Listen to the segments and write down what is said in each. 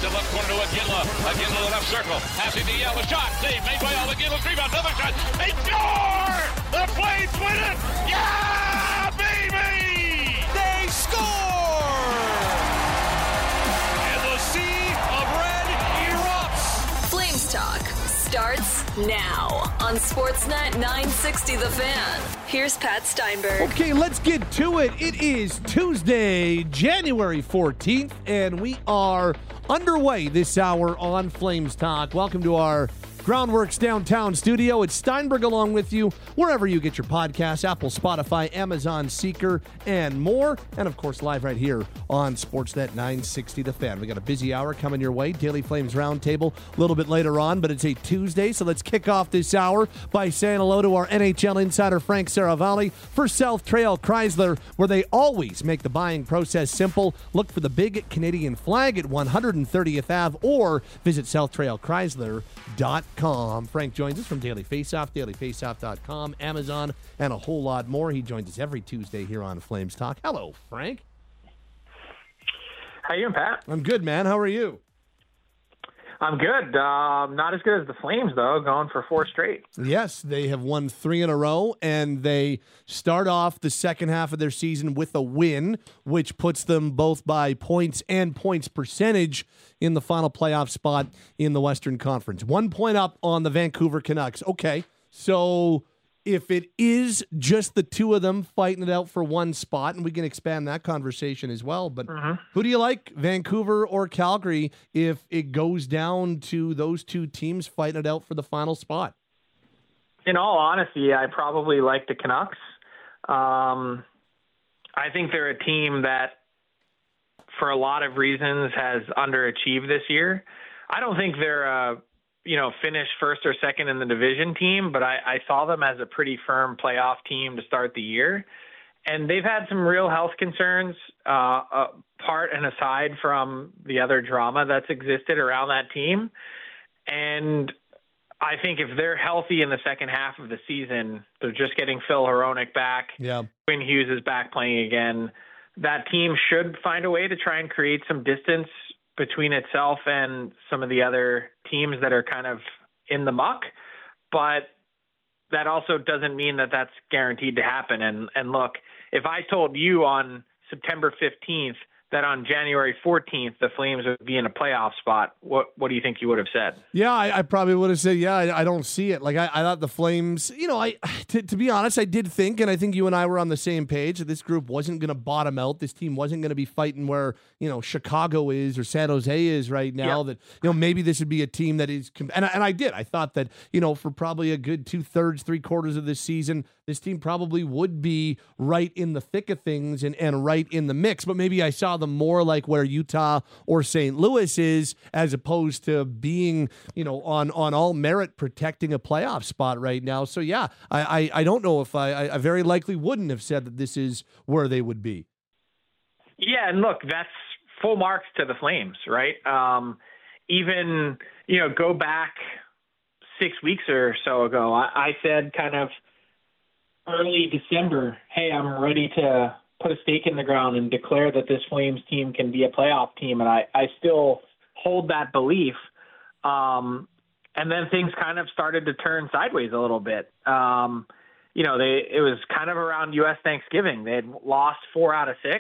the left corner to Iginla. Iginla the left circle. Passing to Yell. A shot. Save made by All. Iginla. Rebound. Another shot. They score! The Flames win it! Yeah, baby! They score! And the sea of red erupts. Flames Talk starts now on Sportsnet 960 The Fan. Here's Pat Steinberg. Okay, let's get to it. It is Tuesday, January 14th, and we are underway this hour on Flames Talk. Welcome to our Groundworks downtown studio. It's Steinberg along with you wherever you get your podcasts, Apple, Spotify, Amazon, Seeker, and more. And, of course, live right here on Sportsnet 960 The Fan. We got a busy hour coming your way. Daily Flames Roundtable a little bit later on, but it's a Tuesday, so let's kick off this hour by saying hello to our NHL insider, Frank Saravalli, for South Trail Chrysler, where they always make the buying process simple. Look for the big Canadian flag at 130th Ave or visit southtrailchrysler.com. Frank joins us from Daily Faceoff, dailyfaceoff.com, Amazon, and a whole lot more. He joins us every Tuesday here on Flames Talk. Hello, Frank. How you doing, Pat? I'm good, man. How are you? I'm good. Not as good as the Flames, though, going for 4 straight. Yes, they have won 3 in a row, and they start off the second half of their season with a win, which puts them both by points and points percentage in the final playoff spot in the Western Conference. 1 point up on the Vancouver Canucks. Okay, so if it is just the two of them fighting it out for one spot, and we can expand that conversation as well, but who do you like, Vancouver or Calgary, if it goes down to those two teams fighting it out for the final spot? In all honesty, I probably like the Canucks. I think they're a team that, for a lot of reasons, has underachieved this year. I don't think they're finish first or second in the division team, but I saw them as a pretty firm playoff team to start the year. And they've had some real health concerns, apart and aside from the other drama that's existed around that team. And I think if they're healthy in the second half of the season, they're just getting Phil Hronek back. Yeah. Quinn Hughes is back playing again. That team should find a way to try and create some distance between itself and some of the other teams that are kind of in the muck. But that also doesn't mean that that's guaranteed to happen. And look, if I told you on September 15th that on January 14th the Flames would be in a playoff spot, what do you think you would have said? Yeah, I probably would have said, yeah, I don't see it. Like, I thought the Flames, to be honest, I did think, and I think you and I were on the same page, that this group wasn't going to bottom out. This team wasn't going to be fighting where, Chicago is or San Jose is right now. That, maybe this would be a team that is, and I did. I thought that, for probably a good 2/3, 3/4 of this season, this team probably would be right in the thick of things and right in the mix. But maybe I saw them more like where Utah or St. Louis is, as opposed to being, on all merit protecting a playoff spot right now. So, yeah, I don't know if I very likely wouldn't have said that this is where they would be. Yeah, and look, that's full marks to the Flames, right? Even, go back 6 weeks or so ago, I said kind of early December, hey, I'm ready to put a stake in the ground and declare that this Flames team can be a playoff team. And I still hold that belief. And then things kind of started to turn sideways a little bit. It was kind of around U.S. Thanksgiving. They had lost 4 out of 6.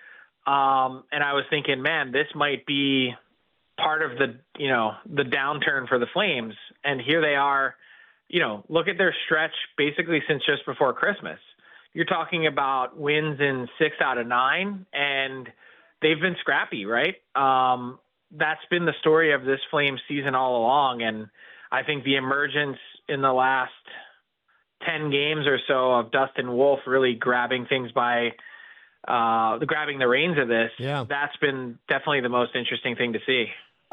And I was thinking, man, this might be part of the downturn for the Flames. And here they are. Look at their stretch basically since just before Christmas. You're talking about wins in 6 out of 9, and they've been scrappy, right? That's been the story of this Flames season all along, and I think the emergence in the last 10 games or so of Dustin Wolf really grabbing things by grabbing the reins of this, that's been definitely the most interesting thing to see.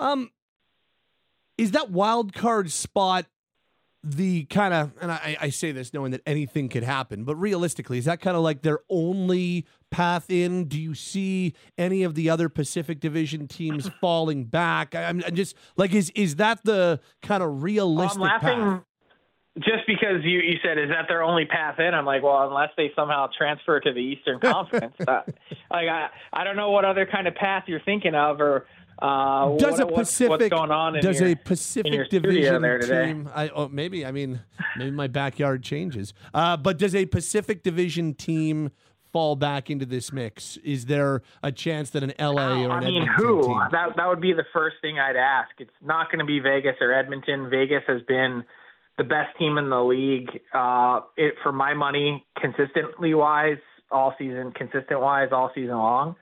Is that wild card spot the kind of, and I say this knowing that anything could happen, but realistically, is that kind of like their only path in? Do you see any of the other Pacific Division teams falling back? I'm just like, is that the kind of realistic path? I'm laughing just because you said, is that their only path in? I'm like, well, unless they somehow transfer to the Eastern Conference. I don't know what other kind of path you're thinking of, or What's going on in does your, a Pacific in your studio Division there today? team? Maybe my backyard changes. But does a Pacific Division team fall back into this mix? Is there a chance that an LA or an Edmonton who? team? That would be the first thing I'd ask. It's not going to be Vegas or Edmonton. Vegas has been the best team in the league. For my money, consistent wise all season long.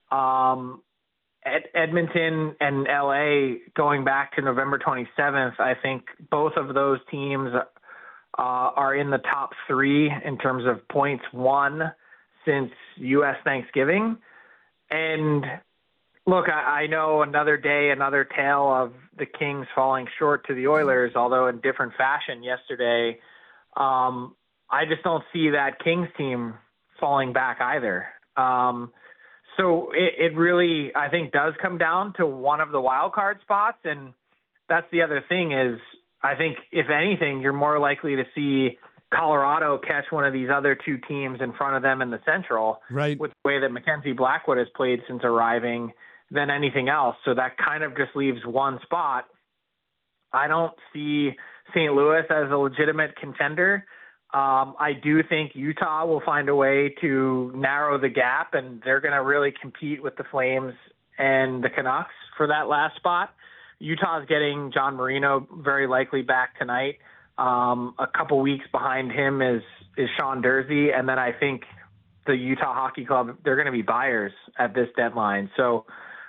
Edmonton and LA, going back to November 27th, I think both of those teams are in the top 3 in terms of points won since U.S. Thanksgiving. And look, I know another day, another tale of the Kings falling short to the Oilers, although in different fashion yesterday. I just don't see that Kings team falling back either. So it really, I think, does come down to one of the wild card spots. And that's the other thing is, I think, if anything, you're more likely to see Colorado catch one of these other 2 teams in front of them in the Central, right, with the way that Mackenzie Blackwood has played since arriving, than anything else. So that kind of just leaves one spot. I don't see St. Louis as a legitimate contender. I do think Utah will find a way to narrow the gap, and they're going to really compete with the Flames and the Canucks for that last spot. Utah's getting John Marino very likely back tonight. A couple weeks behind him is Sean Durzi, and then I think the Utah Hockey Club, they're going to be buyers at this deadline. So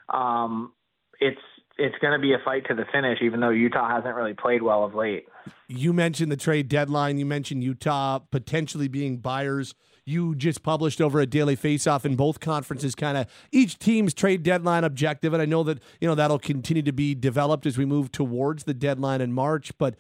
it's going to be a fight to the finish, even though Utah hasn't really played well of late. You mentioned the trade deadline. You mentioned Utah potentially being buyers. You just published over at Daily Faceoff in both conferences kind of each team's trade deadline objective, and I know that that'll continue to be developed as we move towards the deadline in March. But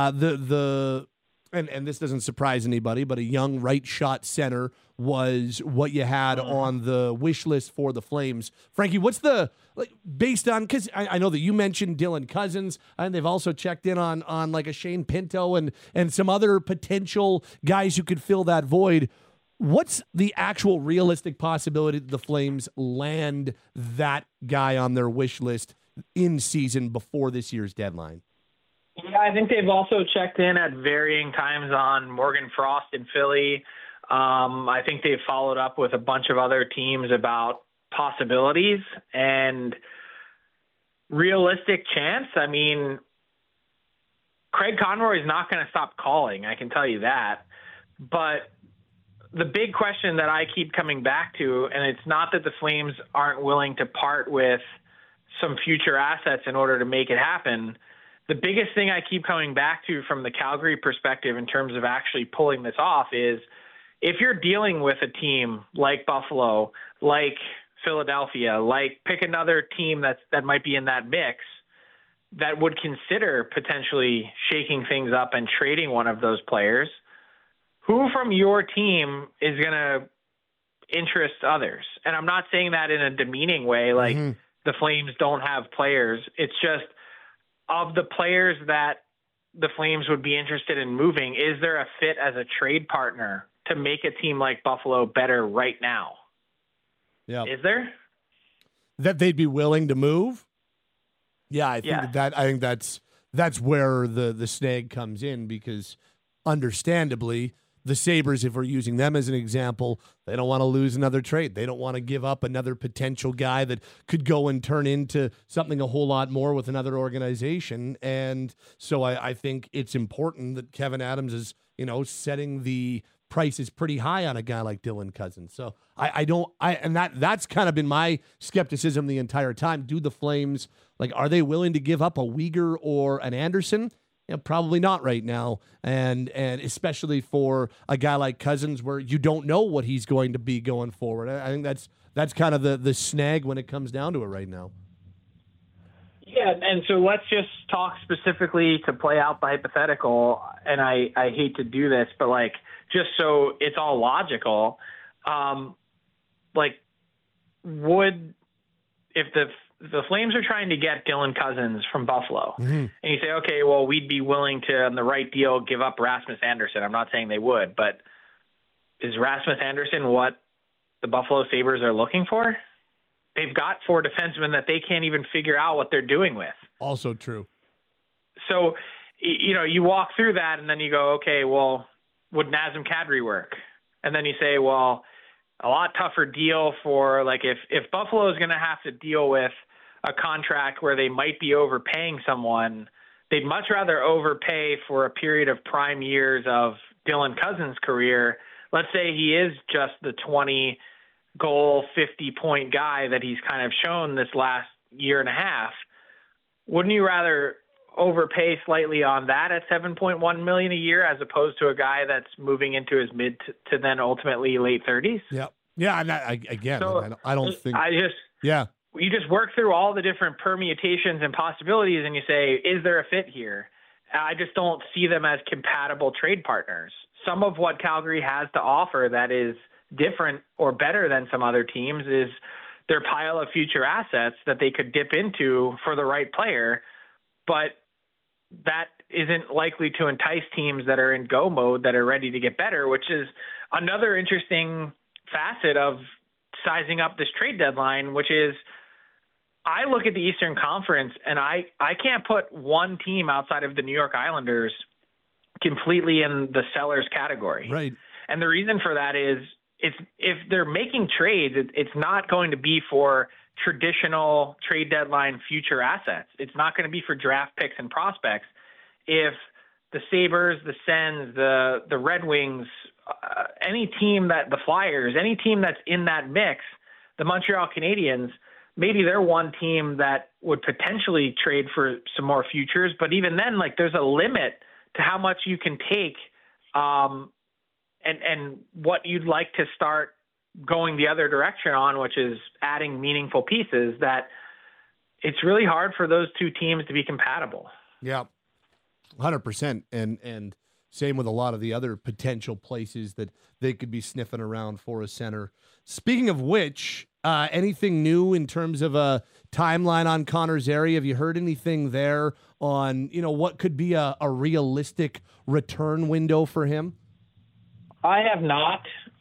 and this doesn't surprise anybody, but a young right shot center was what you had on the wish list for the Flames. Frankie, what's based on, because I know that you mentioned Dylan Cousins, and they've also checked in on like a Shane Pinto and some other potential guys who could fill that void. What's the actual realistic possibility that the Flames land that guy on their wish list in season before this year's deadline? Yeah, I think they've also checked in at varying times on Morgan Frost in Philly. I think they've followed up with a bunch of other teams about possibilities and realistic chance. I mean, Craig Conroy is not going to stop calling, I can tell you that. But the big question that I keep coming back to, and it's not that the Flames aren't willing to part with some future assets in order to make it happen. The biggest thing I keep coming back to from the Calgary perspective in terms of actually pulling this off is if you're dealing with a team like Buffalo, like Philadelphia, like pick another team that might be in that mix that would consider potentially shaking things up and trading one of those players, who from your team is going to interest others? And I'm not saying that in a demeaning way, like the Flames don't have players. It's just, of the players that the Flames would be interested in moving, is there a fit as a trade partner to make a team like Buffalo better right now? Yeah. Is there? That they'd be willing to move? Yeah, I think that's where the snag comes in, because understandably, the Sabres, if we're using them as an example, they don't want to lose another trade. They don't want to give up another potential guy that could go and turn into something a whole lot more with another organization. And so I think it's important that Kevin Adams is, setting the prices pretty high on a guy like Dylan Cousins. So that's kind of been my skepticism the entire time. Do the Flames, are they willing to give up a Weegar or an Anderson? Probably not right now, and especially for a guy like Cousins, where you don't know what he's going to be going forward. I think that's kind of the snag when it comes down to it right now. Yeah, and so let's just talk specifically to play out the hypothetical, and I hate to do this, but just so it's all logical, if the Flames are trying to get Dylan Cousins from Buffalo, and you say, okay, well, we'd be willing to, on the right deal, give up Rasmus Anderson. I'm not saying they would, but is Rasmus Anderson what the Buffalo Sabres are looking for? they've got 4 defensemen that they can't even figure out what they're doing with. Also true. So, you walk through that and then you go, okay, well, would Nazem Kadri work? And then you say, well, a lot tougher deal for, like, if Buffalo is going to have to deal with a contract where they might be overpaying someone, they'd much rather overpay for a period of prime years of Dylan Cousins' career. Let's say he is just the 20-goal, 50-point guy that he's kind of shown this last year and a half. Wouldn't you rather overpay slightly on that at $7.1 million a year as opposed to a guy that's moving into his mid to then ultimately late 30s? Yeah. Yeah. And I don't think. You just work through all the different permutations and possibilities and you say, is there a fit here? I just don't see them as compatible trade partners. Some of what Calgary has to offer that is different or better than some other teams is their pile of future assets that they could dip into for the right player, but that isn't likely to entice teams that are in go mode that are ready to get better, which is another interesting facet of sizing up this trade deadline, which is I look at the Eastern Conference and I can't put one team outside of the New York Islanders completely in the sellers category. Right. And the reason for that is if they're making trades, it's not going to be for traditional trade deadline future assets. It's not going to be for draft picks and prospects. If the Sabres, the Sens, the Red Wings, any team the Flyers, any team that's in that mix, the Montreal Canadiens, maybe they're one team that would potentially trade for some more futures. But even then, like, there's a limit to how much you can take and what you'd like to start going the other direction on, which is adding meaningful pieces, that it's really hard for those two teams to be compatible. Yeah, 100%. And same with a lot of the other potential places that they could be sniffing around for a center. Speaking of which, anything new in terms of a timeline on Connor Zary? Have you heard anything there on, what could be a realistic return window for him? I have not.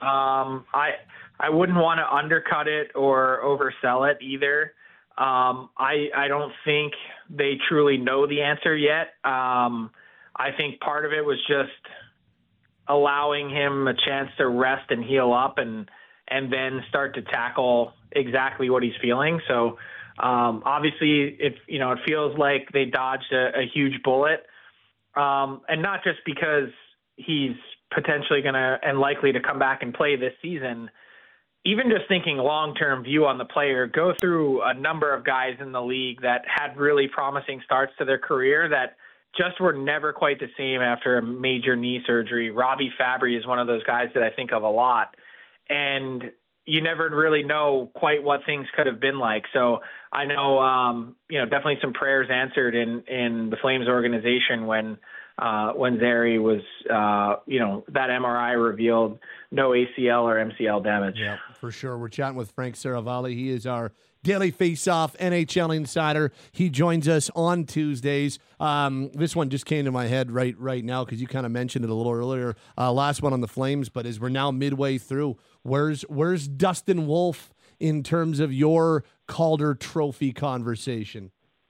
I wouldn't want to undercut it or oversell it either. I don't think they truly know the answer yet. I think part of it was just allowing him a chance to rest and heal up and then start to tackle exactly what he's feeling. So obviously it feels like they dodged a huge bullet. And not just because he's potentially going to and likely to come back and play this season. Even just thinking long-term view on the player, go through a number of guys in the league that had really promising starts to their career that just were never quite the same after a major knee surgery. Robbie Fabry is one of those guys that I think of a lot. And you never really know quite what things could have been like. So I know, definitely some prayers answered in the Flames organization when Zary was, that MRI revealed no ACL or MCL damage. Yeah, for sure. We're chatting with Frank Seravalli. He is our Daily Faceoff NHL insider. He joins us on Tuesdays. This one just came to my head right now because you kind of mentioned it a little earlier. Last one on the Flames, but as we're now midway through, where's Dustin Wolf in terms of your Calder Trophy conversation?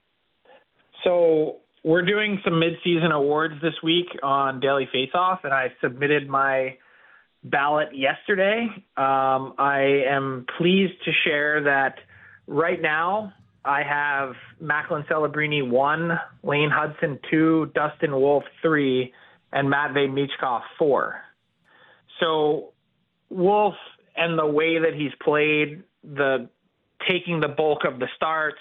So we're doing some mid-season awards this week on Daily Faceoff, and I submitted my ballot yesterday. I am pleased to share that right now I have Macklin Celebrini 1, Lane Hudson 2, Dustin Wolf 3, and Matvei Michkov 4. So Wolf and the way that he's played, taking the bulk of the starts,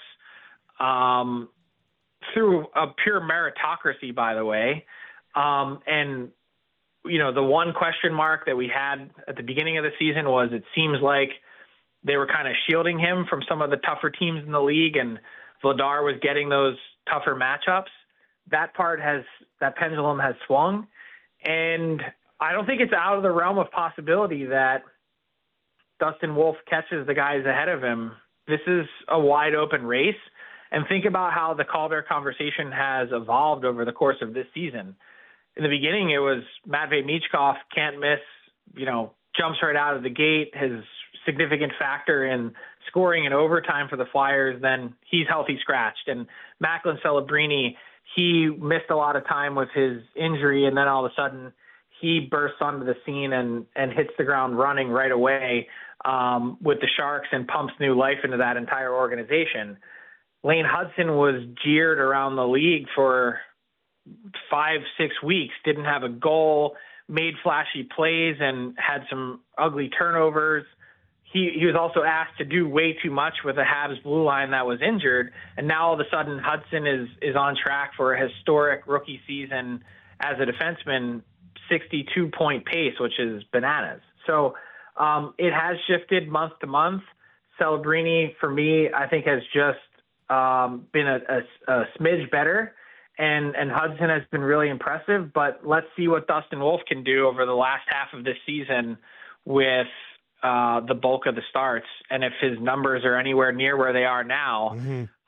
through a pure meritocracy, by the way. And, the one question mark that we had at the beginning of the season was it seems like they were kind of shielding him from some of the tougher teams in the league, and Vladar was getting those tougher matchups. That pendulum has swung. And I don't think it's out of the realm of possibility that Dustin Wolf catches the guys ahead of him. This is a wide open race. And think about how the Calder conversation has evolved over the course of this season. In the beginning, it was Matvei Michkov, can't miss, jumps right out of the gate, his significant factor in scoring in overtime for the Flyers, then he's healthy scratched. And Macklin Celebrini, he missed a lot of time with his injury, and then all of a sudden he bursts onto the scene and hits the ground running right away with the Sharks and pumps new life into that entire organization. Lane Hudson was jeered around the league for 5-6 weeks, didn't have a goal, made flashy plays, and had some ugly turnovers. He was also asked to do way too much with a Habs blue line that was injured, and now all of a sudden Hudson is on track for a historic rookie season as a defenseman, 62-point pace, which is bananas. So it has shifted month to month. Celebrini, for me, I think has just been a smidge better, and Hudson has been really impressive. But let's see what Dustin Wolf can do over the last half of this season with the bulk of the starts, and if his numbers are anywhere near where they are now.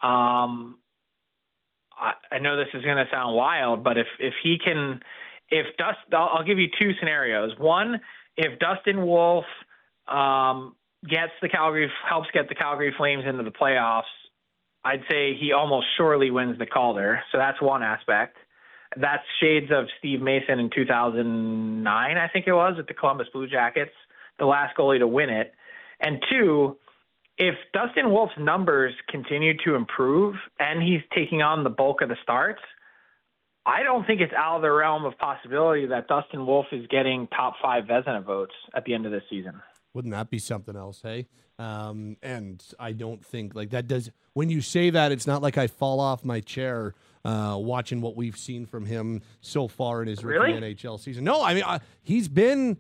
I know this is going to sound wild, but if he can, I'll give you two scenarios. One, if Dustin Wolf helps get the Calgary Flames into the playoffs, I'd say he almost surely wins the Calder. So that's one aspect. That's shades of Steve Mason in 2009, I think it was, at the Columbus Blue Jackets, the last goalie to win it. And two, if Dustin Wolf's numbers continue to improve and he's taking on the bulk of the starts, I don't think it's out of the realm of possibility that Dustin Wolf is getting top 5 Vezina votes at the end of this season. Wouldn't that be something else, hey? And I don't think like that does. When you say that, it's not like I fall off my chair watching what we've seen from him so far in his rookie NHL season. No, I mean he's been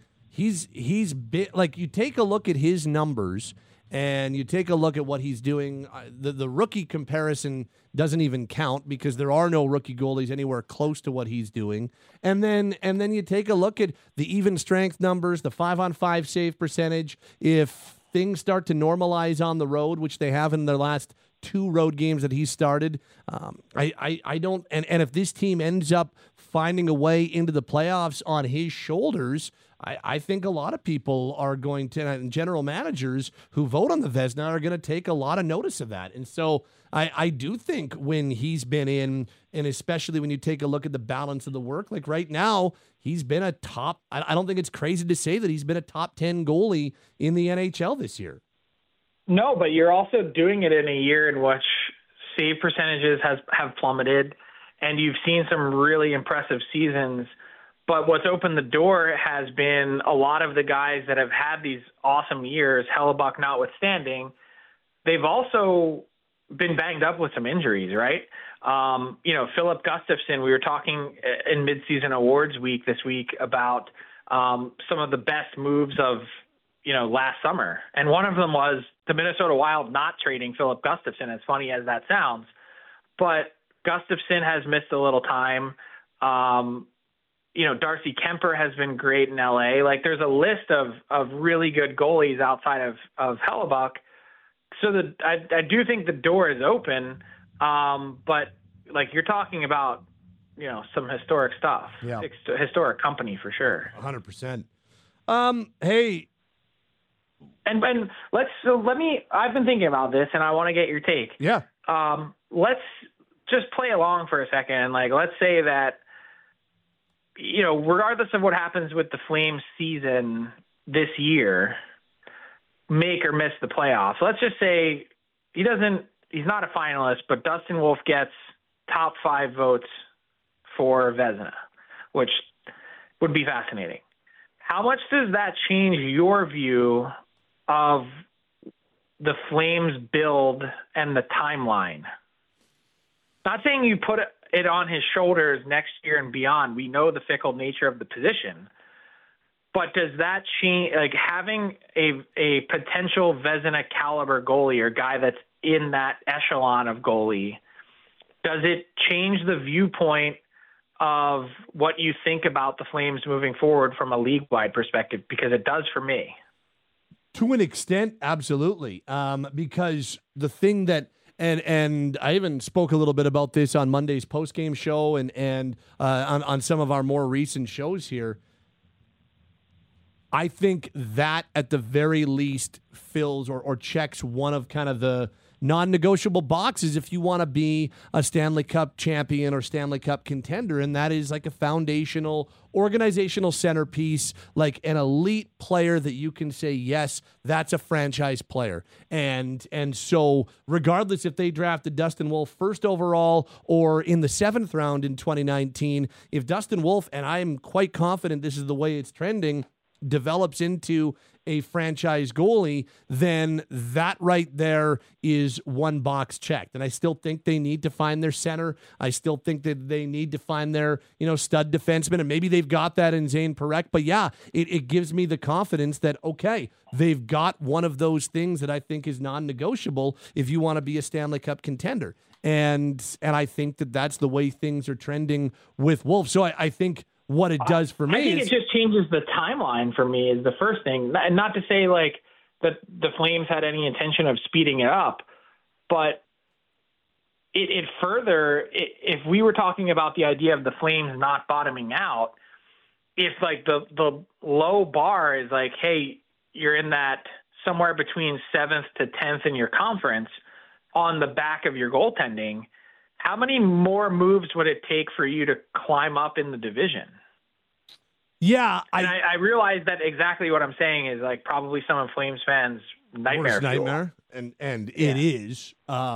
like, you take a look at his numbers and you take a look at what he's doing. The rookie comparison doesn't even count because there are no rookie goalies anywhere close to what he's doing. And then you take a look at the even strength numbers, the 5-on-5 save percentage. If things start to normalize on the road, which they have in their last 2 road games that he started, I don't. And if this team ends up finding a way into the playoffs on his shoulders, I think a lot of people are going to, and general managers who vote on the Vezina are going to take a lot of notice of that. And so I do think when he's been in, and especially when you take a look at the balance of the work, like right now, he's been a top, I don't think it's crazy to say that he's been a top 10 goalie in the NHL this year. No, but you're also doing it in a year in which save percentages have plummeted, and you've seen some really impressive seasons. But what's opened the door has been a lot of the guys that have had these awesome years, Hellebuck notwithstanding, they've also been banged up with some injuries, right? Philip Gustafson, we were talking in midseason awards week this week about some of the best moves of, last summer. And one of them was the Minnesota Wild not trading Philip Gustafson, as funny as that sounds. But Gustafson has missed a little time. Darcy Kemper has been great in LA. Like, there's a list of really good goalies outside of Hellebuck. So I do think the door is open. But like, you're talking about, some historic stuff. Yeah. Historic company for sure. 100%. Hey. And I've been thinking about this and I want to get your take. Yeah. Let's just play along for a second. Like, let's say that, regardless of what happens with the Flames season this year, make or miss the playoffs. Let's just say he's not a finalist, but Dustin Wolf gets top 5 votes for Vezina, which would be fascinating. How much does that change your view of the Flames build and the timeline? Not saying you put it on his shoulders next year and beyond. We know the fickle nature of the position. But does that change, like having a potential Vezina caliber goalie or guy that's in that echelon of goalie, does it change the viewpoint of what you think about the Flames moving forward from a league-wide perspective? Because it does for me. To an extent, absolutely. Because the thing that, and I even spoke a little bit about this on Monday's post-game show and on some of our more recent shows here. I think that at the very least fills or checks one of kind of the non-negotiable boxes if you want to be a Stanley Cup champion or Stanley Cup contender, and that is like a foundational organizational centerpiece, like an elite player that you can say, yes, that's a franchise player. And so regardless if they drafted Dustin Wolf first overall or in the 7th round in 2019, if Dustin Wolf, and I'm quite confident this is the way it's trending, develops into a franchise goalie, then that right there is one box checked. And I still think they need to find their center. I still think that they need to find their, stud defenseman, and maybe they've got that in Zane Parekh. But yeah, it gives me the confidence that, okay, they've got one of those things that I think is non-negotiable if you want to be a Stanley Cup contender. And I think that that's the way things are trending with Wolf. So I think what it does for me I think it just changes the timeline for me is the first thing. And not to say like that the Flames had any intention of speeding it up, but it further, if we were talking about the idea of the Flames not bottoming out, if like the low bar is like, hey, you're in that somewhere between 7th to 10th in your conference on the back of your goaltending, how many more moves would it take for you to climb up in the division? Yeah. I realize that exactly what I'm saying is like probably some of Flames fans' nightmare. And it is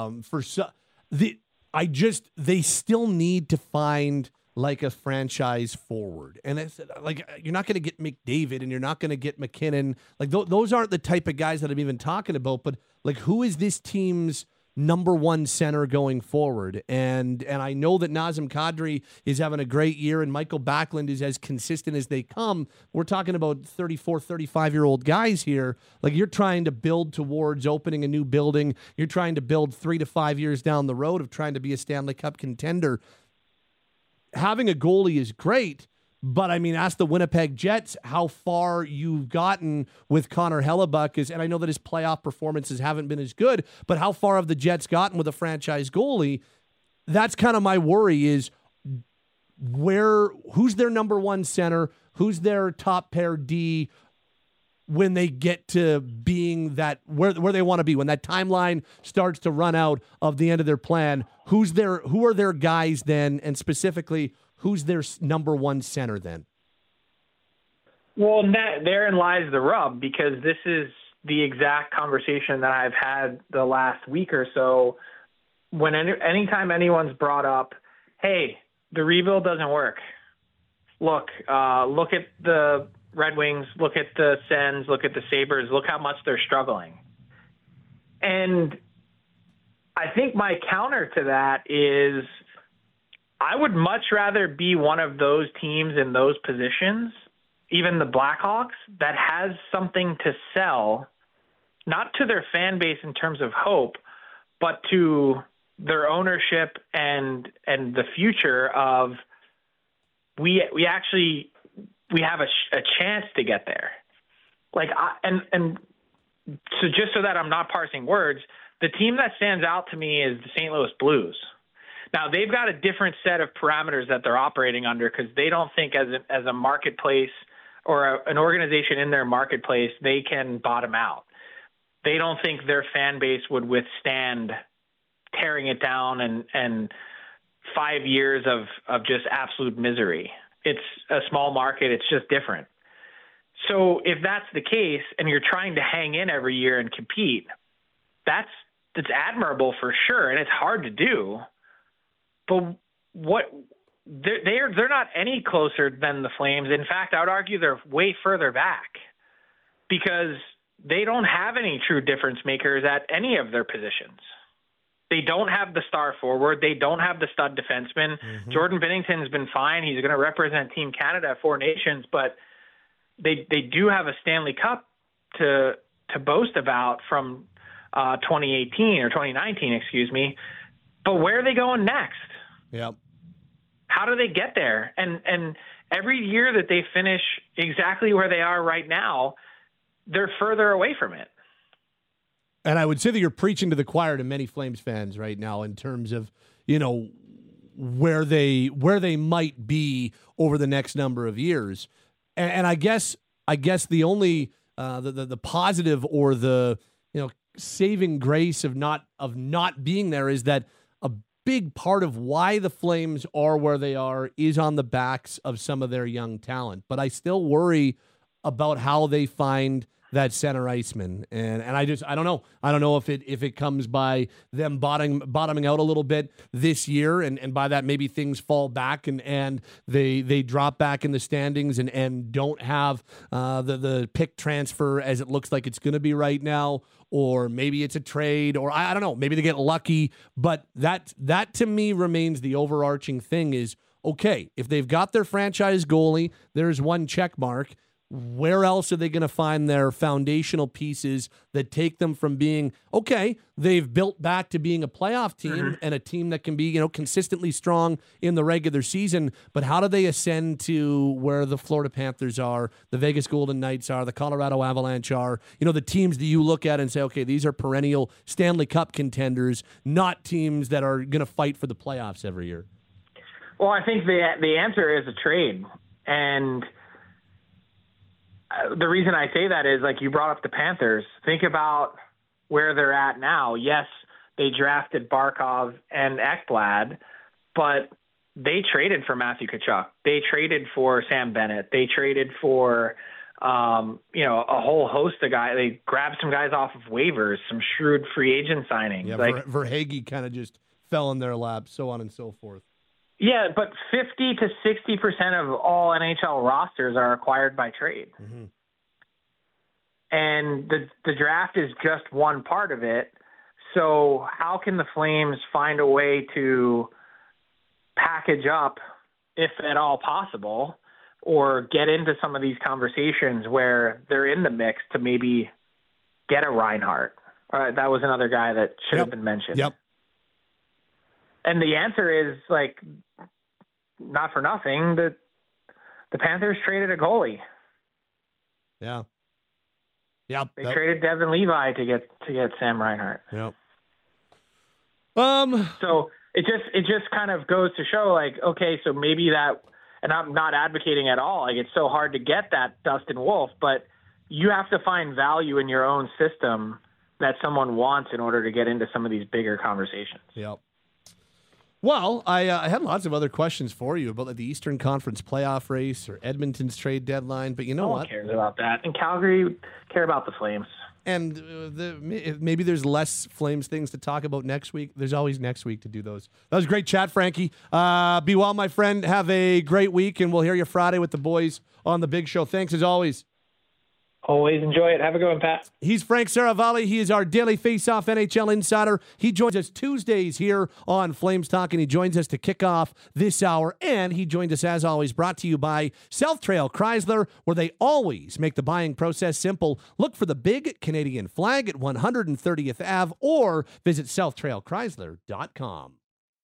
they still need to find like a franchise forward. And it's like, you're not going to get McDavid and you're not going to get McKinnon. Like those aren't the type of guys that I'm even talking about, but like, who is this team's number one center going forward? And I know that Nazem Kadri is having a great year and Michael Backlund is as consistent as they come. We're talking about 34, 35-year-old guys here. Like, you're trying to build towards opening a new building. You're trying to build 3 to 5 years down the road of trying to be a Stanley Cup contender. Having a goalie is great, but I mean, ask the Winnipeg Jets how far you've gotten with Connor Hellebuck. And I know that his playoff performances haven't been as good, but how far have the Jets gotten with a franchise goalie? That's kind of my worry is who's their number one center? Who's their top pair D when they get to being that where they want to be, when that timeline starts to run out of the end of their plan? Who are their guys then? And specifically, who's their number one center then? Well, therein lies the rub, because this is the exact conversation that I've had the last week or so. When anytime anyone's brought up, hey, the rebuild doesn't work. Look at the Red Wings, look at the Sens, look at the Sabres, look how much they're struggling. And I think my counter to that is I would much rather be one of those teams in those positions, even the Blackhawks, that has something to sell, not to their fan base in terms of hope, but to their ownership and the future of we have a chance to get there. Like, and so just so that I'm not parsing words, the team that stands out to me is the St. Louis Blues. Now, they've got a different set of parameters that they're operating under, because they don't think as a marketplace or an organization in their marketplace, they can bottom out. They don't think their fan base would withstand tearing it down and 5 years of just absolute misery. It's a small market. It's just different. So if that's the case and you're trying to hang in every year and compete, that's admirable for sure, and it's hard to do. But they're not any closer than the Flames. In fact, I would argue they're way further back, because they don't have any true difference makers at any of their positions. They don't have the star forward. They don't have the stud defenseman. Mm-hmm. Jordan Binnington's been fine. He's going to represent Team Canada at Four Nations, but they do have a Stanley Cup to boast about from 2018 or 2019, excuse me. But where are they going next? Yep. How do they get there? And every year that they finish exactly where they are right now, they're further away from it. And I would say that you're preaching to the choir to many Flames fans right now in terms of, where they might be over the next number of years. And I guess I guess the only the positive or the saving grace of not being there is that a big part of why the Flames are where they are is on the backs of some of their young talent. But I still worry about how they find that center iceman, and I don't know. I don't know if it comes by them bottoming out a little bit this year, and by that maybe things fall back and they drop back in the standings and don't have the pick transfer as it looks like it's going to be right now, or maybe it's a trade, or I don't know. Maybe they get lucky, but that to me remains the overarching thing. Is okay if they've got their franchise goalie, there's one check mark. Where else are they going to find their foundational pieces that take them from being, okay, they've built back to being a playoff team and a team that can be, consistently strong in the regular season, but how do they ascend to where the Florida Panthers are, the Vegas Golden Knights are, the Colorado Avalanche are, the teams that you look at and say, okay, these are perennial Stanley Cup contenders, not teams that are going to fight for the playoffs every year? Well, I think the answer is a trade. And the reason I say that is, like you brought up the Panthers. Think about where they're at now. Yes, they drafted Barkov and Ekblad, but they traded for Matthew Tkachuk. They traded for Sam Bennett. They traded for, a whole host of guys. They grabbed some guys off of waivers, some shrewd free agent signings. Yeah, Verhaeghe kind of just fell in their lap, so on and so forth. Yeah, but 50 to 60% of all NHL rosters are acquired by trade. Mm-hmm. And the draft is just one part of it. So how can the Flames find a way to package up, if at all possible, or get into some of these conversations where they're in the mix to maybe get a Reinhart? That was another guy that should have been mentioned. Yep. And the answer is, like, not for nothing, the Panthers traded a goalie. Yeah. Yeah. They traded Devin Levi to get Sam Reinhart. Yep. So it just kind of goes to show, like, okay, so maybe that, and I'm not advocating at all, like, it's so hard to get that Dustin Wolf, but you have to find value in your own system that someone wants in order to get into some of these bigger conversations. Yep. Well, I had lots of other questions for you about the Eastern Conference playoff race or Edmonton's trade deadline, but you know what? No one cares about that. And Calgary care about the Flames. And maybe there's less Flames things to talk about next week. There's always next week to do those. That was a great chat, Frankie. Be well, my friend. Have a great week, and we'll hear you Friday with the boys on the big show. Thanks as always. Always enjoy it. Have a good one, Pat. He's Frank Saravalli. He is our daily face-off NHL insider. He joins us Tuesdays here on Flames Talk, and he joins us to kick off this hour. And he joins us, as always, brought to you by South Trail Chrysler, where they always make the buying process simple. Look for the big Canadian flag at 130th Ave or visit southtrailchrysler.com.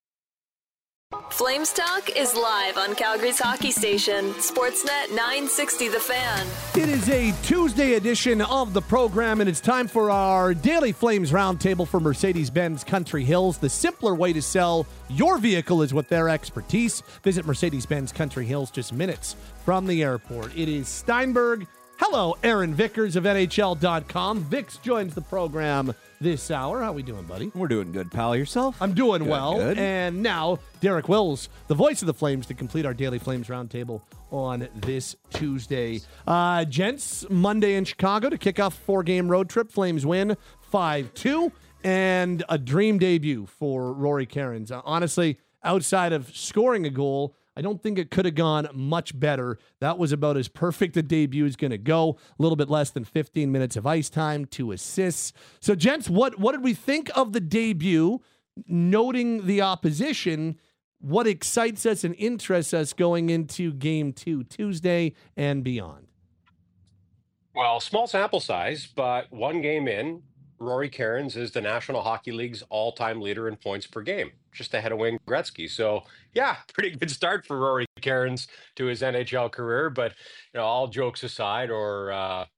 Flames Talk is live on Calgary's hockey station, Sportsnet 960 The Fan. It is a Tuesday edition of the program, and it's time for our Daily Flames Roundtable for Mercedes-Benz Country Hills. The simpler way to sell your vehicle is with their expertise. Visit Mercedes-Benz Country Hills, just minutes from the airport. It is Steinberg. Hello, Aaron Vickers of NHL.com. Vix joins the program this hour. How we doing, buddy? We're doing good, pal. Yourself? I'm doing well. Good. And now, Derek Wills, the voice of the Flames, to complete our Daily Flames Roundtable on this Tuesday. Gents, Monday in Chicago to kick off a 4-game road trip. Flames win 5-2, and a dream debut for Rory Cairns. Honestly, outside of scoring a goal, I don't think it could have gone much better. That was about as perfect a debut is going to go. A little bit less than 15 minutes of ice time, 2 assists. So, gents, what did we think of the debut? Noting the opposition, what excites us and interests us going into Game 2 Tuesday and beyond? Well, small sample size, but one game in, Rory Cairns is the National Hockey League's all-time leader in points per game, just ahead of Wayne Gretzky. So, yeah, pretty good start for Rory Cairns to his NHL career. But all jokes aside, or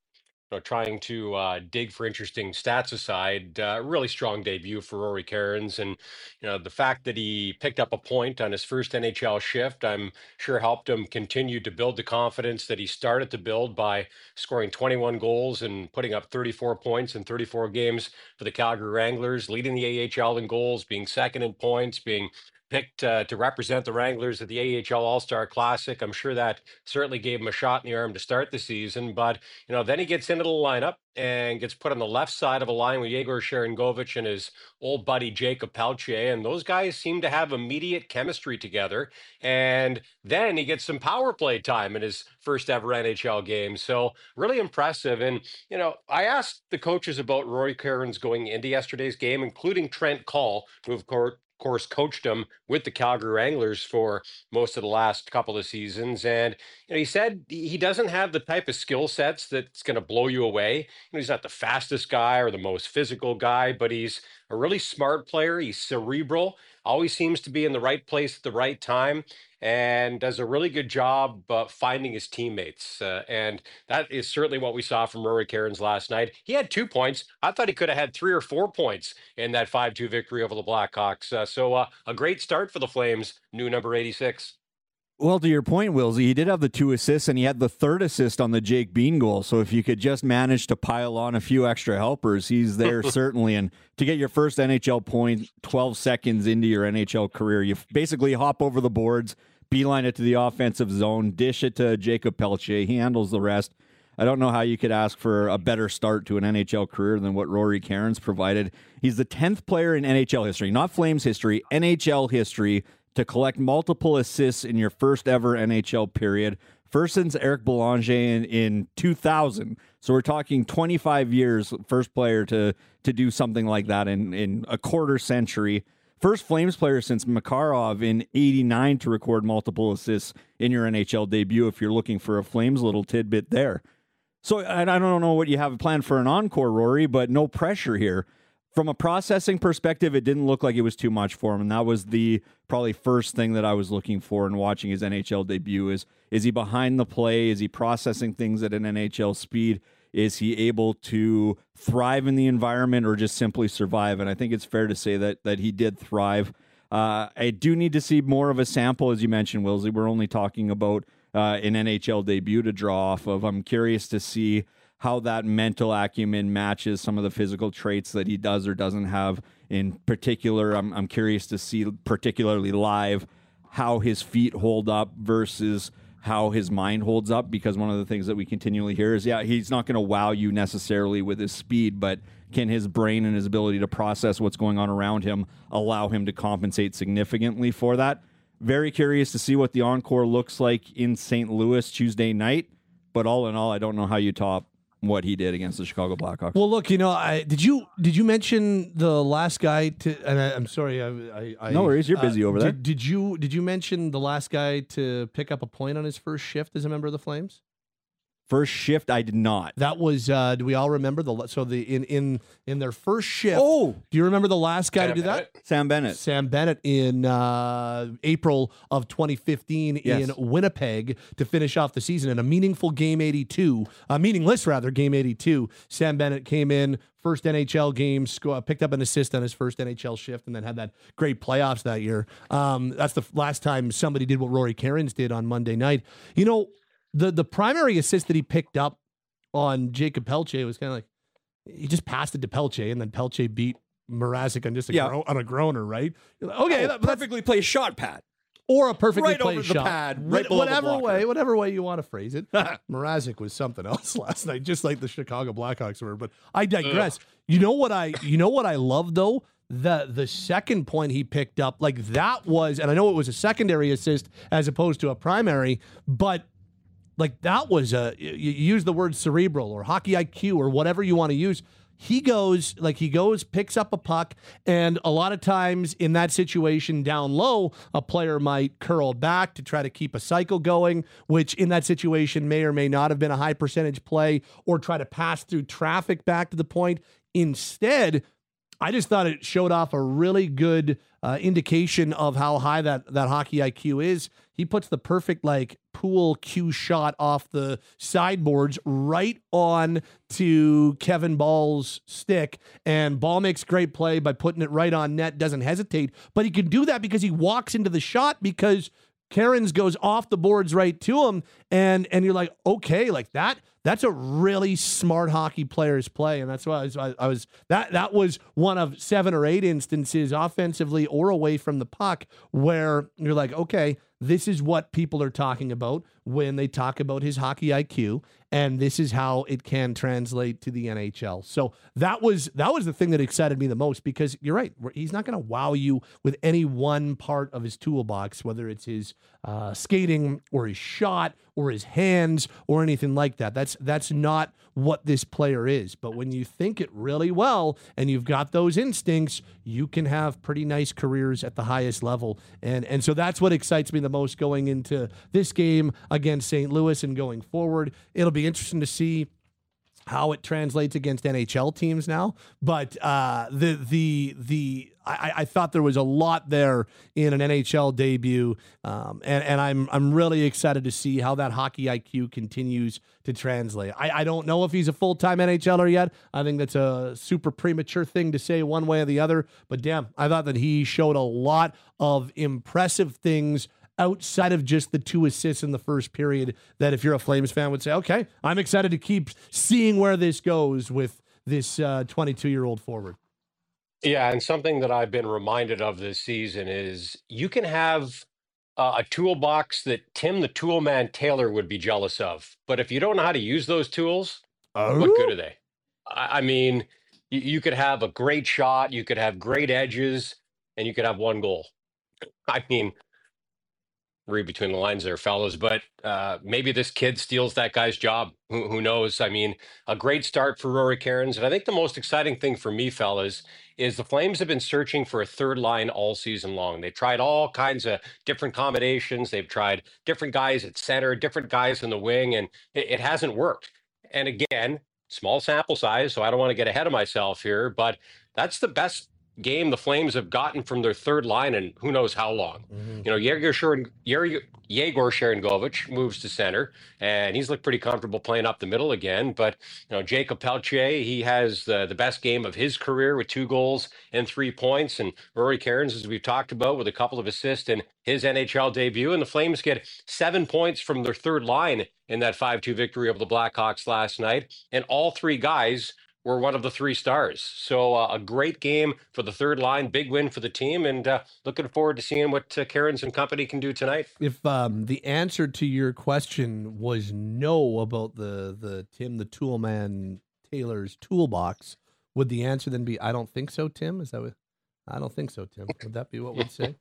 trying to dig for interesting stats aside, really strong debut for Rory Cairns. And, the fact that he picked up a point on his first NHL shift, I'm sure helped him continue to build the confidence that he started to build by scoring 21 goals and putting up 34 points in 34 games for the Calgary Wranglers, leading the AHL in goals, being second in points, being picked to represent the Wranglers at the AHL All-Star Classic. I'm sure that certainly gave him a shot in the arm to start the season. But, then he gets into the lineup and gets put on the left side of a line with Yegor Sharangovich and his old buddy Jacob Pelche. And those guys seem to have immediate chemistry together. And then he gets some power play time in his first ever NHL game. So really impressive. And, I asked the coaches about Rory Cairns going into yesterday's game, including Trent Call, who of course coached him with the Calgary Wranglers for most of the last couple of seasons. And he said he doesn't have the type of skill sets that's going to blow you away. He's not the fastest guy or the most physical guy, but he's a really smart player. He's cerebral, always seems to be in the right place at the right time, and does a really good job finding his teammates. And that is certainly what we saw from Rory Cairns last night. He had 2 points. I thought he could have had 3 or 4 points in that 5-2 victory over the Blackhawks. So a great start for the Flames, new number 86. Well, to your point, Wilsey, he did have the 2 assists, and he had the 3rd assist on the Jake Bean goal. So if you could just manage to pile on a few extra helpers, he's there certainly. And to get your first NHL point 12 seconds into your NHL career, you basically hop over the boards, beeline it to the offensive zone, dish it to Jacob Pelche. He handles the rest. I don't know how you could ask for a better start to an NHL career than what Rory Cairns provided. He's the 10th player in NHL history, not Flames history, NHL history, to collect multiple assists in your first ever NHL period. First since Eric Boulanger in 2000. So we're talking 25 years, first player to do something like that in a quarter century. First Flames player since Makarov in 89 to record multiple assists in your NHL debut, if you're looking for a Flames little tidbit there. So I don't know what you have planned for an encore, Rory, but no pressure here. From a processing perspective, it didn't look like it was too much for him, and that was the probably first thing that I was looking for in watching his NHL debut is he behind the play? Is he processing things at an NHL speed? Is he able to thrive in the environment or just simply survive? And I think it's fair to say that he did thrive. I do need to see more of a sample, as you mentioned, Wilsey. We're only talking about an NHL debut to draw off of. I'm curious to see how that mental acumen matches some of the physical traits that he does or doesn't have. In particular, I'm curious to see, particularly live, how his feet hold up versus how his mind holds up, because one of the things that we continually hear is, he's not going to wow you necessarily with his speed, but can his brain and his ability to process what's going on around him allow him to compensate significantly for that? Very curious to see what the encore looks like in St. Louis Tuesday night, but all in all, I don't know how you top what he did against the Chicago Blackhawks. Well, look, did you mention the last guy to? And I'm sorry, I no worries, you're busy over there. Did you mention the last guy to pick up a point on his first shift as a member of the Flames? First shift, I did not. That was. Do we all remember in their first shift? Oh, do you remember the last guy to do that? Sam Bennett. Sam Bennett in April of 2015 in Winnipeg to finish off the season in a meaningful game 82, meaningless rather game 82. Sam Bennett came in first NHL game, picked up an assist on his first NHL shift, and then had that great playoffs that year. That's the last time somebody did what Rory Cairns did on Monday night. The primary assist that he picked up on Jacob Pelche was kind of like, he just passed it to Pelche, and then Pelche beat Mrazek on just on a groaner, right? Like, okay, perfectly placed shot pad. Or a perfectly right placed over shot. The pad, right below the blocker. Whatever way you want to phrase it. Mrazek was something else last night, just like the Chicago Blackhawks were. But I digress. You know what I love though? The second point he picked up, like that was, and I know it was a secondary assist as opposed to a primary, but like that was you use the word cerebral or hockey IQ or whatever you want to use. He goes, picks up a puck, and a lot of times in that situation down low, a player might curl back to try to keep a cycle going, which in that situation may or may not have been a high percentage play, or try to pass through traffic back to the point. Instead, I just thought it showed off a really good indication of how high that hockey IQ is. He puts the perfect pool cue shot off the sideboards right on to Kevin Ball's stick, and Ball makes great play by putting it right on net, doesn't hesitate, but he can do that because he walks into the shot because Cairns goes off the boards right to him, and you're like, okay, that's a really smart hockey player's play, and that's why that was one of 7 or 8 instances, offensively or away from the puck, where you're like, okay, this is what people are talking about when they talk about his hockey IQ, and this is how it can translate to the NHL. So that was the thing that excited me the most, because you're right, he's not going to wow you with any one part of his toolbox, whether it's his skating or his shot or his hands or anything like that. That's not what this player is. But when you think it really well and you've got those instincts, you can have pretty nice careers at the highest level. And so that's what excites me the most going into this game against St. Louis and going forward. It'll be interesting to see how it translates against NHL teams now. But I thought there was a lot there in an NHL debut, and I'm really excited to see how that hockey IQ continues to translate. I don't know if he's a full-time NHLer yet. I think that's a super premature thing to say one way or the other. But damn, I thought that he showed a lot of impressive things outside of just the 2 assists in the first period that if you're a Flames fan would say, okay, I'm excited to keep seeing where this goes with this 22-year-old forward. Yeah, and something that I've been reminded of this season is you can have a toolbox that Tim the Toolman Taylor would be jealous of. But if you don't know how to use those tools, what good are they? I mean, you could have a great shot, you could have great edges, and you could have 1 goal. I mean, read between the lines there, fellas, but maybe this kid steals that guy's job. Who knows? I mean, a great start for Rory Cairns. And I think the most exciting thing for me, fellas, is the Flames have been searching for a third line all season long. They've tried all kinds of different combinations. They've tried different guys at center, different guys in the wing, and it hasn't worked. And again, small sample size, so I don't want to get ahead of myself here, but that's the best game the Flames have gotten from their third line and who knows how long. Mm-hmm. You know, Yegor Sharangovich moves to center, and he's looked pretty comfortable playing up the middle again. But, you know, Jacob Pelletier, he has the best game of his career with 2 goals and 3 points. And Rory Cairns, as we've talked about, with a couple of assists in his NHL debut. And the Flames get 7 points from their third line in that 5-2 victory over the Blackhawks last night. And all 3 guys were one of the 3 stars. So a great game for the third line, big win for the team, and looking forward to seeing what Cairns and company can do tonight. If the answer to your question was no about the Tim the Toolman Taylor's toolbox, would the answer then be, I don't think so, Tim? Is that what? I don't think so, Tim. Would that be what we'd say?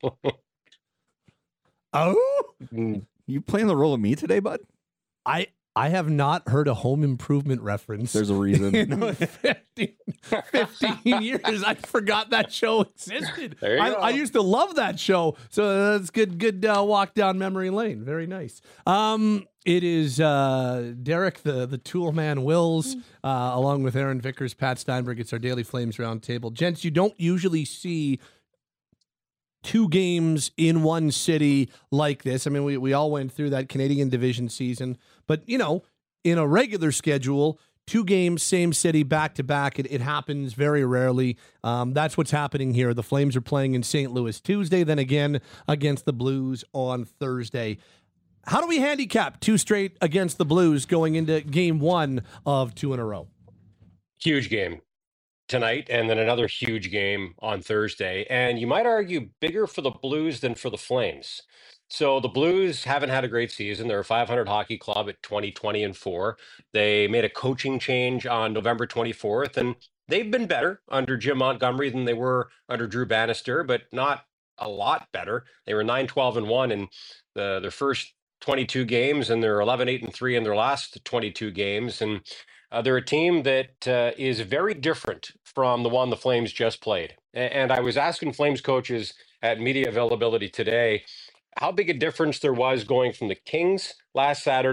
Oh? You playing the role of me today, bud? I have not heard a Home Improvement reference. There's a reason. In 15 years, I forgot that show existed. I used to love that show. So that's good walk down memory lane. Very nice. It is Derek, the Toolman Wills, along with Aaron Vickers, Pat Steinberg. It's our Daily Flames Roundtable. Gents, you don't usually see 2 games in one city like this. I mean, we all went through that Canadian division season, but you know, in a regular schedule, 2 games, same city, back to back. It happens very rarely. That's what's happening here. The Flames are playing in St. Louis Tuesday, then again against the Blues on Thursday. How do we handicap 2 straight against the Blues going into game 1 of 2 in a row? Huge game tonight, and then another huge game on Thursday. And you might argue bigger for the Blues than for the Flames. So the Blues haven't had a great season. They're a 500 hockey club at 20-4. They made a coaching change on November 24th, and they've been better under Jim Montgomery than they were under Drew Bannister, but not a lot better. They were 9-12-1 in their first 22 games, and they're 11-8-3 in their last 22 games. And they're a team that is very different from the one the Flames just played. And I was asking Flames coaches at media availability today how big a difference there was going from the Kings last Saturday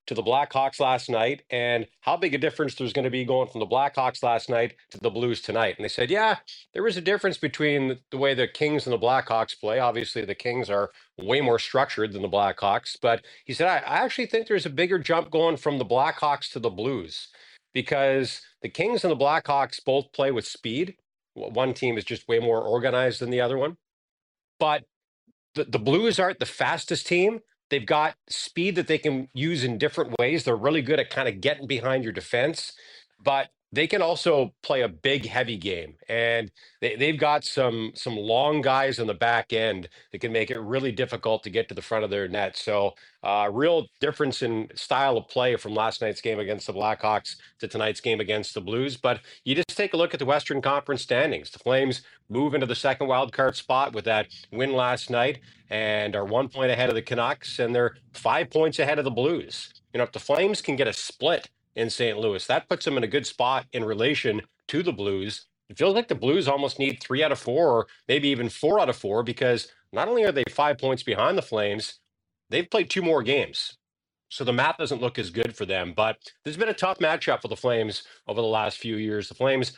to the Blackhawks last night and how big a difference there's going to be going from the Blackhawks last night to the Blues tonight. And they said, yeah, there is a difference between the way the Kings and the Blackhawks play. Obviously, the Kings are way more structured than the Blackhawks. But he said, I actually think there's a bigger jump going from the Blackhawks to the Blues because the Kings and the Blackhawks both play with speed. One team is just way more organized than the other one. But the Blues aren't the fastest team. They've got speed that they can use in different ways. They're really good at kind of getting behind your defense, but they can also play a big, heavy game. And they've got some long guys on the back end that can make it really difficult to get to the front of their net. So real difference in style of play from last night's game against the Blackhawks to tonight's game against the Blues. But you just take a look at the Western Conference standings. The Flames move into the second wildcard spot with that win last night and are 1 point ahead of the Canucks, and they're 5 points ahead of the Blues. You know, if the Flames can get a split in St. Louis, that puts them in a good spot in relation to the Blues. It feels like the Blues almost need 3 out of 4 or maybe even 4 out of 4 because not only are they 5 points behind the Flames, they've played 2 more games. So the math doesn't look as good for them. But there's been a tough matchup for the Flames over the last few years. The Flames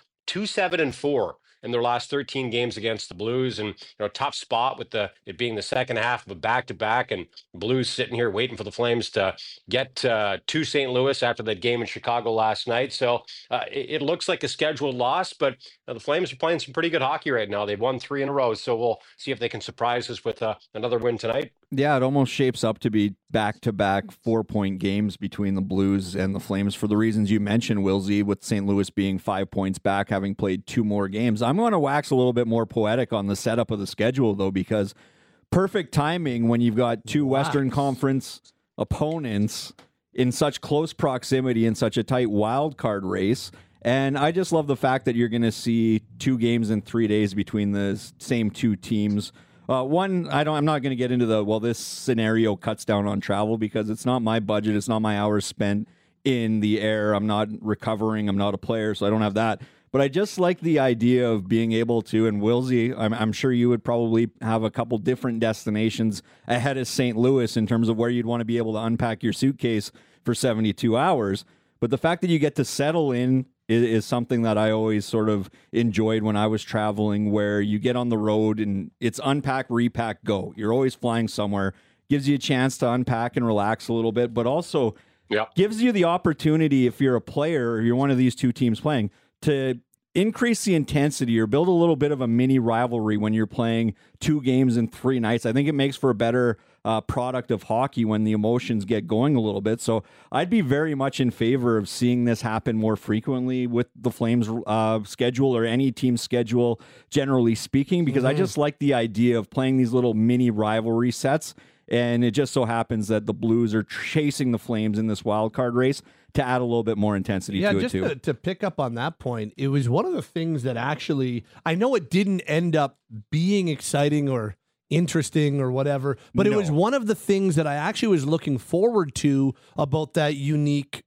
2-7-4 in their last 13 games against the Blues, and tough spot with it being the second half of a back-to-back, and the Blues sitting here waiting for the Flames to get to St. Louis after that game in Chicago last night. So it looks like a scheduled loss, but the Flames are playing some pretty good hockey right now. They've won 3 in a row, so we'll see if they can surprise us with another win tonight. Yeah, it almost shapes up to be back-to-back 4-point games between the Blues and the Flames for the reasons you mentioned, Wilsey, with St. Louis being 5 points back, having played 2 more games. I'm going to wax a little bit more poetic on the setup of the schedule, though, because perfect timing when you've got 2 Western Conference opponents in such close proximity in such a tight wild card race. And I just love the fact that you're going to see 2 games in 3 days between the same 2 teams. I'm not going to get into this scenario cuts down on travel because it's not my budget. It's not my hours spent in the air. I'm not recovering. I'm not a player, so I don't have that. But I just like the idea of being able to, and Wilsey, I'm sure you would probably have a couple different destinations ahead of St. Louis in terms of where you'd want to be able to unpack your suitcase for 72 hours. But the fact that you get to settle in is something that I always sort of enjoyed when I was traveling, where you get on the road and it's unpack, repack, go. You're always flying somewhere. Gives you a chance to unpack and relax a little bit, but also gives you the opportunity, if you're a player or you're one of these 2 teams playing, to increase the intensity or build a little bit of a mini rivalry when you're playing 2 games in 3 nights. I think it makes for a better product of hockey when the emotions get going a little bit. So I'd be very much in favor of seeing this happen more frequently with the Flames schedule or any team schedule, generally speaking, because I just like the idea of playing these little mini rivalry sets. And it just so happens that the Blues are chasing the Flames in this wild card race to add a little bit more intensity to it, too. Yeah, just to pick up on that point, it was one of the things that actually, I know it didn't end up being exciting or interesting or whatever, but it was one of the things that I actually was looking forward to about that unique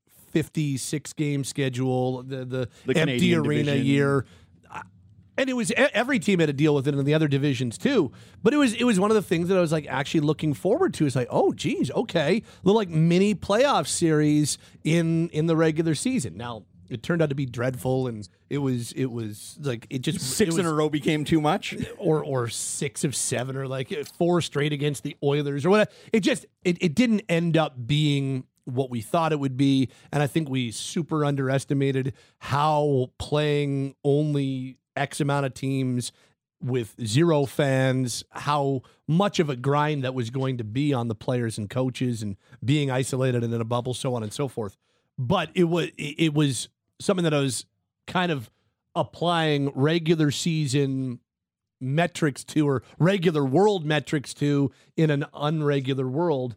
56 game schedule, the empty Canadian arena division year. And it was every team had to deal with it in the other divisions too. But it was one of the things that I was like actually looking forward to. It's like, oh geez, okay, little like mini playoff series in the regular season. Now it turned out to be dreadful, and it was like it just 6 in a row became too much, or 6 of 7, or like 4 straight against the Oilers or whatever. It didn't end up being what we thought it would be, and I think we super underestimated how playing only X amount of teams with 0 fans, how much of a grind that was going to be on the players and coaches, and being isolated and in a bubble, so on and so forth. But it was something that I was kind of applying regular season metrics to, or regular world metrics to, in an irregular world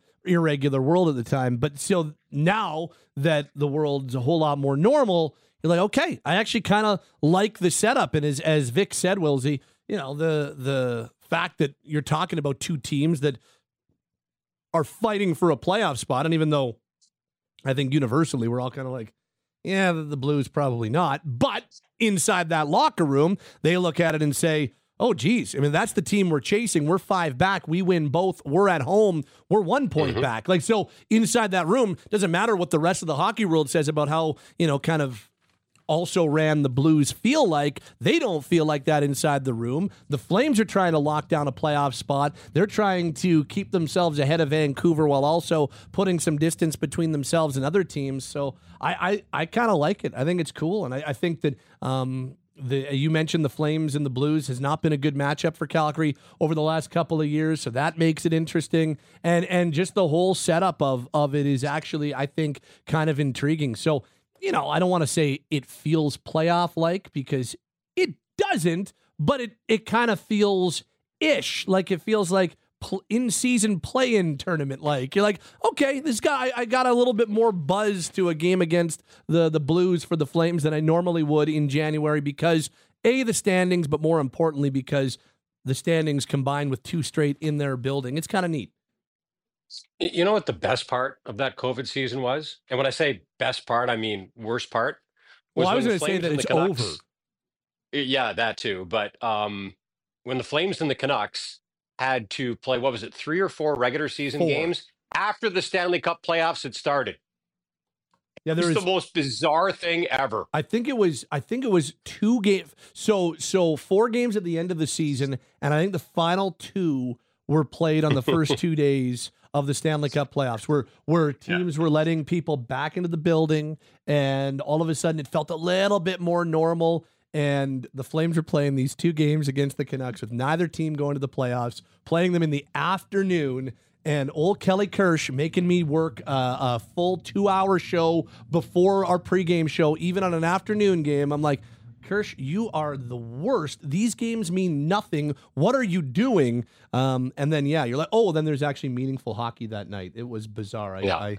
at the time. But so now that the world's a whole lot more normal, you're like, okay, I actually kind of like the setup. And as Vic said, Wilsey, the fact that you're talking about 2 teams that are fighting for a playoff spot, and even though I think universally we're all kind of like, yeah, the Blues probably not, but inside that locker room, they look at it and say, Oh, geez. I mean, that's the team we're chasing. We're 5 back. We win both. We're at home. We're 1 point back. Like, so inside that room, doesn't matter what the rest of the hockey world says about how, kind of also ran the Blues feel like. They don't feel like that inside the room. The Flames are trying to lock down a playoff spot. They're trying to keep themselves ahead of Vancouver while also putting some distance between themselves and other teams. So I kind of like it. I think it's cool. And I think that you mentioned the Flames and the Blues has not been a good matchup for Calgary over the last couple of years, so that makes it interesting. And just the whole setup of it is actually, I think, kind of intriguing. So, I don't want to say it feels playoff-like because it doesn't, but it kind of feels-ish. Like it feels like in-season play-in tournament like. You're like, okay, this guy, I got a little bit more buzz to a game against the Blues for the Flames than I normally would in January because, A, the standings, but more importantly because the standings combined with 2 straight in their building. It's kind of neat. You know what the best part of that COVID season was? And when I say best part, I mean worst part. Well, I was going to say that it's over. Yeah, that too. But when the Flames and the Canucks had to play, 3 or 4 regular season games after the Stanley Cup playoffs had started. Yeah, it's the most bizarre thing ever. I think it was 2 games. So 4 games at the end of the season, and I think the final 2 were played on the first 2 days of the Stanley Cup playoffs, where teams were letting people back into the building, and all of a sudden it felt a little bit more normal. And the Flames are playing these 2 games against the Canucks with neither team going to the playoffs, playing them in the afternoon. And old Kelly Kirsch making me work a full 2-hour show before our pregame show, even on an afternoon game. I'm like, Kirsch, you are the worst. These games mean nothing. What are you doing? And then, you're like, oh, then there's actually meaningful hockey that night. It was bizarre.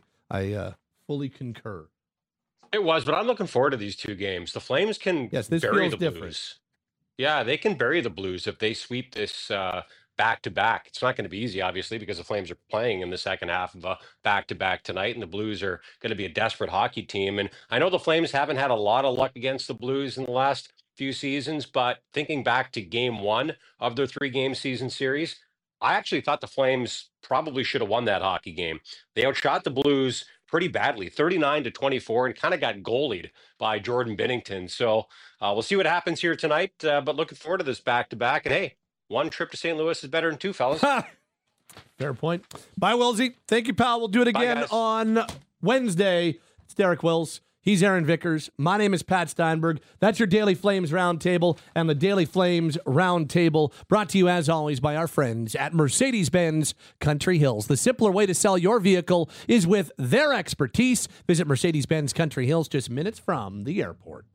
I fully concur. It was, but I'm looking forward to these 2 games. The Flames can bury the Blues. Yeah, they can bury the Blues if they sweep this back-to-back. It's not going to be easy, obviously, because the Flames are playing in the second half of a back-to-back tonight, and the Blues are going to be a desperate hockey team. And I know the Flames haven't had a lot of luck against the Blues in the last few seasons, but thinking back to game 1 of their 3-game season series, I actually thought the Flames probably should have won that hockey game. They outshot the Blues pretty badly, 39-24, and kind of got goalied by Jordan Binnington. So we'll see what happens here tonight, but looking forward to this back-to-back. And hey, 1 trip to St. Louis is better than 2, fellas. Fair point. Bye, Wilsey. Thank you, pal. We'll do it again on Wednesday. It's Derek Wills. He's Aaron Vickers. My name is Pat Steinberg. That's your Daily Flames Roundtable, and the Daily Flames Roundtable brought to you, as always, by our friends at Mercedes-Benz Country Hills. The simpler way to sell your vehicle is with their expertise. Visit Mercedes-Benz Country Hills, just minutes from the airport.